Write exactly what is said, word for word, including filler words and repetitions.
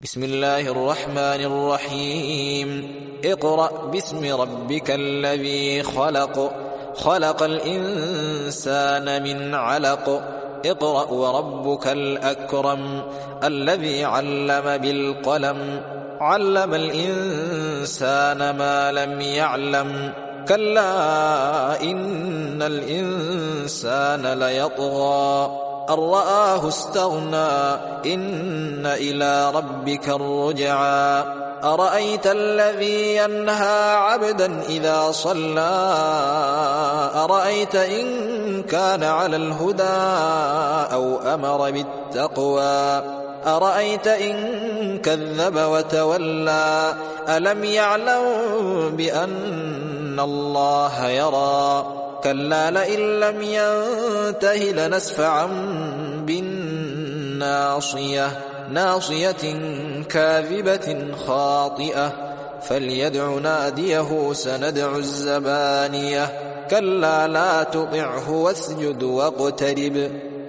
بسم الله الرحمن الرحيم اقرأ باسم ربك الذي خلق خلق الإنسان من علق اقرأ وربك الأكرم الذي علم بالقلم علم الإنسان ما لم يعلم كلا إن الإنسان ليطغى أن رآه استغنى إن إلى ربك الرجعى أرأيت الذي ينهى عبدا إذا صلى أرأيت إن كان على الهدى أو أمر بالتقوى أرأيت إن كذب وتولى ألم يعلم بأن الله يرى كلا لئن لم ينته لنسفعا بالناصية ناصية كاذبة خاطئة فليدع ناديه سندع الزبانية كلا لا تطعه واسجد واقترب